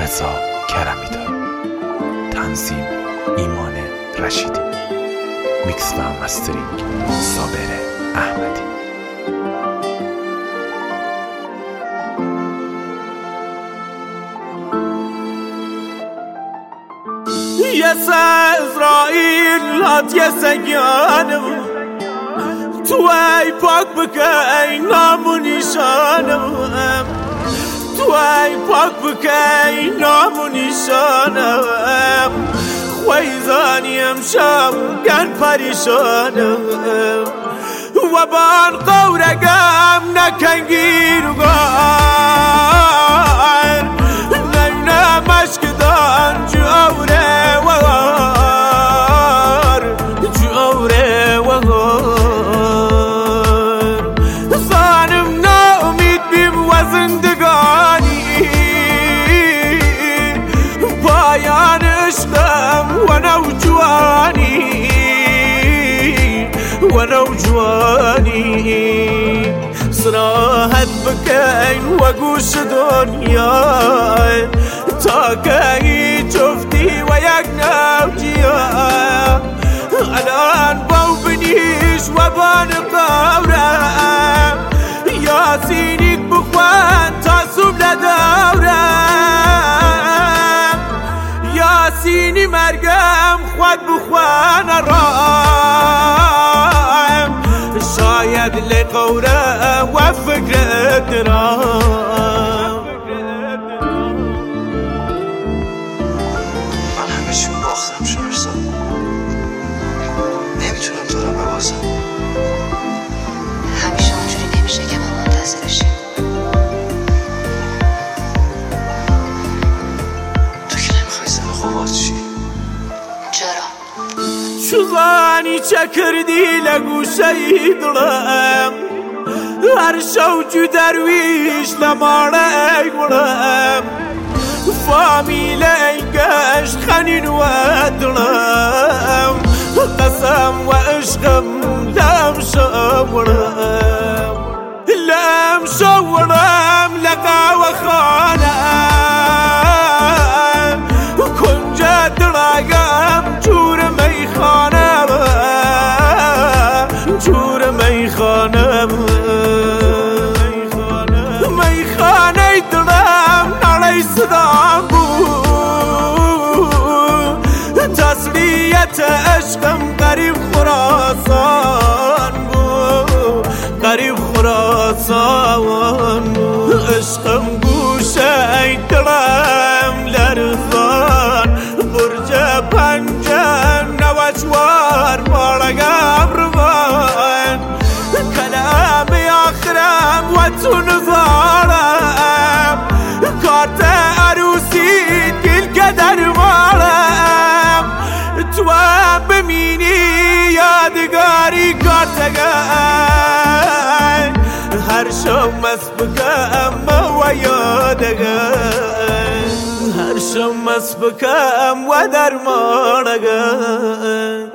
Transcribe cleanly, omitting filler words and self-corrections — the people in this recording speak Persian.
رضا کرمی‌دار، تنظیم ایمان رشیدی، میکس و مسترینگ صابر احمدی. یه اسرائیل هات یه سگانم تو ای پاک بکی نام و نیشانم، تو ای پاک بکی نام و نیشانم، خویزانیم شم گن پریشانم و بان قورگم نکنگیر و گار نه مشکدان جوره و غار، جوره و غار. زانم ناامید بیم و زندگانی پایان عشقم و نوجوانی و نوجوانی. صراحت بکن و گوش دنیا تا که جفتی و یک نوجیا. الان باو بنیش و بان قورم یاسینیت بخوان تا صبح ندورم، یاسینی مرگم خود بخوان رام. شاید لقوره و فکر درام. من همشون باختم شهرزاد، نمیتونم تو رو ببازم. همیشه اونجوری نمیشه که ما منتظر بشیم. تو که نمیخوای زن خوبات چی؟ چرا؟ شوزانی چه کردی لگوشه دلم، هر شوجو درویش لماره ای گلم، فامیل ای گشت خنین و دلم، قسم و عشقم لم شورم، لم شورم لقا و خانم، کنج دراگم جور میخانم، جور میخانم، میخانه دلم نالی صدام بود، تسلیت عشقم قریب خراسان بود، قریب خراسان بود. عشقم گوشه دلم لرزان، برج پنجه نوچوار بارگم روان، کلام آخرم و تو نزارم، کارت عروسی گل کدر مارم، تو بمینی یادگاری کارتگن، هر شب مست بکم و یادگن، هر شب مست بکم و درمانگن.